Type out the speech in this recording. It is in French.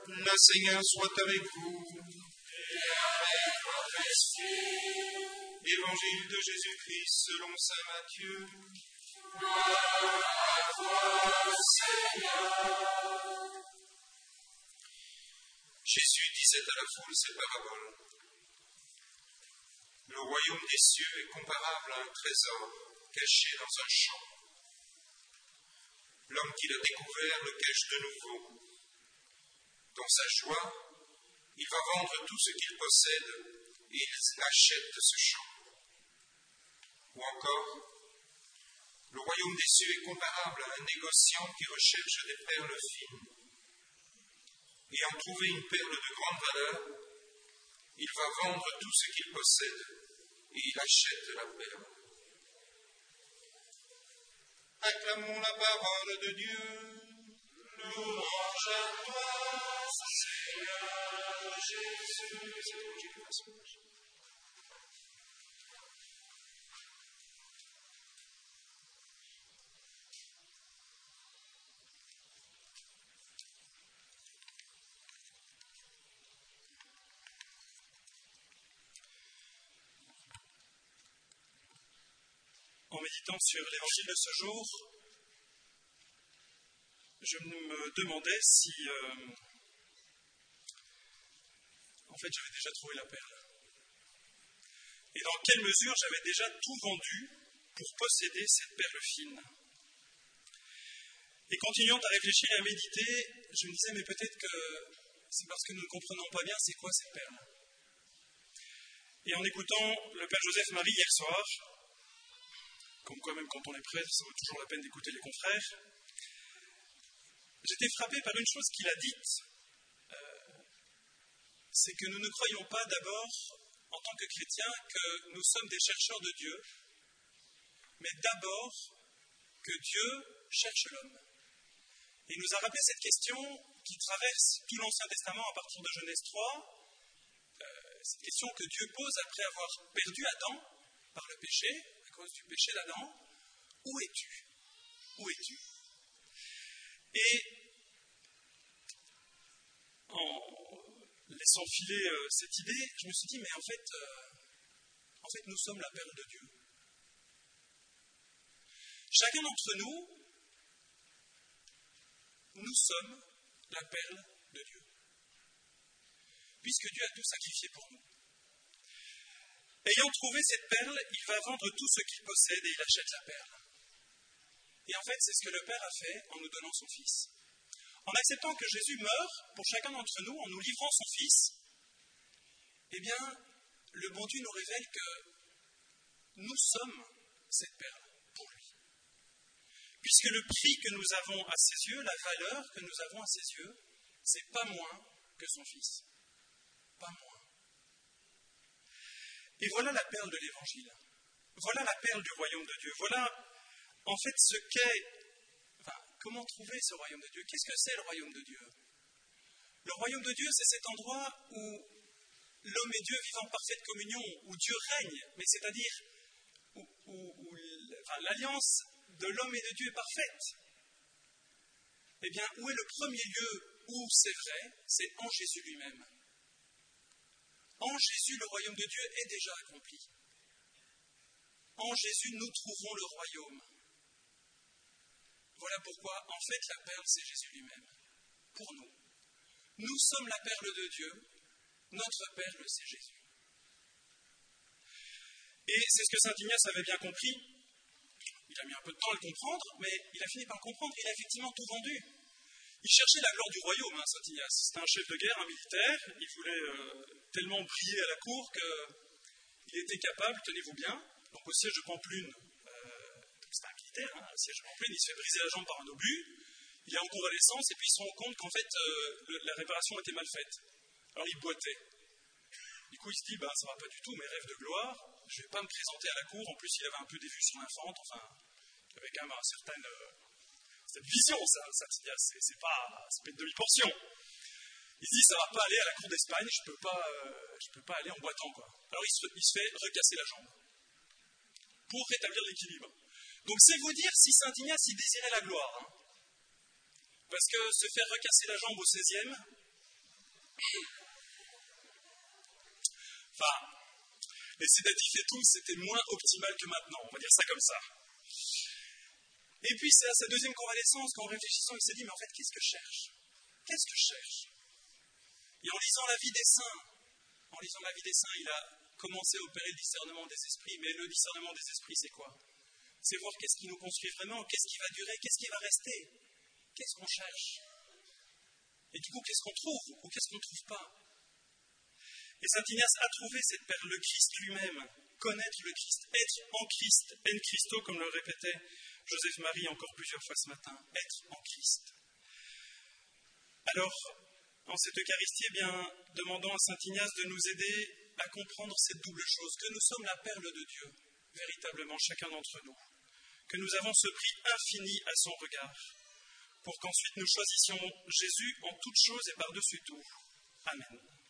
Le Seigneur soit avec vous. Et avec votre esprit. Évangile de Jésus-Christ selon saint Matthieu. Gloire à toi, Seigneur. Jésus disait à la foule ces paraboles. Le royaume des cieux est comparable à un trésor caché dans un champ. L'homme qui l'a découvert le cache de nouveau. Dans sa joie, il va vendre tout ce qu'il possède et il achète ce champ. Ou encore, le royaume des cieux est comparable à un négociant qui recherche des perles fines. Ayant trouvé une perle de grande valeur, il va vendre tout ce qu'il possède et il achète la perle. Acclamons la parole de Dieu. Louange à toi, Seigneur Jésus. En méditant sur l'évangile de ce jour, je me demandais si, en fait, j'avais déjà trouvé la perle. Et dans quelle mesure j'avais déjà tout vendu pour posséder cette perle fine. Et continuant à réfléchir et à méditer, je me disais, mais peut-être que c'est parce que nous ne comprenons pas bien c'est quoi cette perle. Et en écoutant le Père Joseph-Marie hier soir, comme quoi même quand on est prêtre, ça vaut toujours la peine d'écouter les confrères, j'étais frappé par une chose qu'il a dite, c'est que nous ne croyons pas d'abord, en tant que chrétiens, que nous sommes des chercheurs de Dieu, mais d'abord que Dieu cherche l'homme. Et il nous a rappelé cette question qui traverse tout l'Ancien Testament à partir de Genèse 3, cette question que Dieu pose après avoir perdu Adam par le péché, à cause du péché d'Adam. Où es-tu ? Où es-tu ? Et en laissant filer cette idée, je me suis dit, mais en fait, nous sommes la perle de Dieu. Chacun d'entre nous, nous sommes la perle de Dieu. Puisque Dieu a tout sacrifié pour nous. Ayant trouvé cette perle, il va vendre tout ce qu'il possède et il achète la perle. Et en fait, c'est ce que le Père a fait en nous donnant son Fils. En acceptant que Jésus meure pour chacun d'entre nous, en nous livrant son Fils, eh bien, le bon Dieu nous révèle que nous sommes cette perle pour lui. Puisque le prix que nous avons à ses yeux, la valeur que nous avons à ses yeux, c'est pas moins que son Fils. Pas moins. Et voilà la perle de l'Évangile. Voilà la perle du royaume de Dieu. Voilà, en fait, ce qu'est... comment trouver ce royaume de Dieu ? Qu'est-ce que c'est le royaume de Dieu ? Le royaume de Dieu, c'est cet endroit où l'homme et Dieu vivent en parfaite communion, où Dieu règne, mais c'est-à-dire où l'alliance de l'homme et de Dieu est parfaite. Eh bien, où est le premier lieu où c'est vrai ? C'est en Jésus lui-même. En Jésus, le royaume de Dieu est déjà accompli. En Jésus, nous trouvons le royaume. Voilà pourquoi, en fait, la perle, c'est Jésus lui-même. Pour nous. Nous sommes la perle de Dieu. Notre perle, c'est Jésus. Et c'est ce que saint Ignace avait bien compris. Il a mis un peu de temps à le comprendre, mais il a fini par le comprendre. Il a effectivement tout vendu. Il cherchait la gloire du royaume, saint Ignace. C'était un chef de guerre, un militaire. Il voulait tellement briller à la cour qu'il était capable, tenez-vous bien, donc au siège de Pampelune, c'était un militaire, au siège de Pampelune, il se fait briser la jambe par un obus, il est en convalescence et puis il se rend compte qu'en fait la réparation était mal faite. Alors il boitait. Du coup il se dit, ça va pas du tout, mes rêves de gloire, je vais pas me présenter à la cour, en plus il avait un peu des vues sur l'infante, enfin, il avait quand même cette vision, ça c'est pas une demi-portion. Il se dit, ça va pas aller à la cour d'Espagne, je peux pas aller en boitant, quoi. Alors il se fait recasser la jambe pour rétablir l'équilibre. Donc c'est vous dire si saint Ignace il désirait la gloire. Parce que se faire recasser la jambe au 16e, Enfin, les sédatifs et tout, c'était moins optimal que maintenant, on va dire ça comme ça. Et puis c'est à sa deuxième convalescence qu'en réfléchissant, il s'est dit, mais en fait, qu'est-ce que je cherche? Qu'est-ce que je cherche? Et en lisant la vie des saints, il a commencé à opérer le discernement des esprits. Mais le discernement des esprits, c'est quoi? C'est voir qu'est-ce qui nous construit vraiment, qu'est-ce qui va durer, qu'est-ce qui va rester, qu'est-ce qu'on cherche. Et du coup, qu'est-ce qu'on trouve ou qu'est-ce qu'on ne trouve pas? Et saint Ignace a trouvé cette perle, le Christ lui-même, connaître le Christ, être en Christ, en Christo, comme le répétait Joseph-Marie encore plusieurs fois ce matin, être en Christ. Alors, en cette Eucharistie, eh bien, demandons à saint Ignace de nous aider à comprendre cette double chose, que nous sommes la perle de Dieu, véritablement chacun d'entre nous, que nous avons ce prix infini à son regard, pour qu'ensuite nous choisissions Jésus en toutes choses et par-dessus tout. Amen.